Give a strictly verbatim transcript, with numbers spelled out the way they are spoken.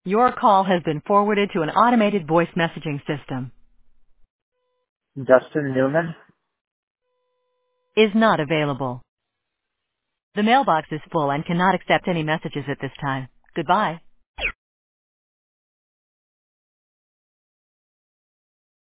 Your call has been forwarded to an automated voice messaging system. Justin Newman. Is not available. The mailbox is full and cannot accept any messages at this time. Goodbye.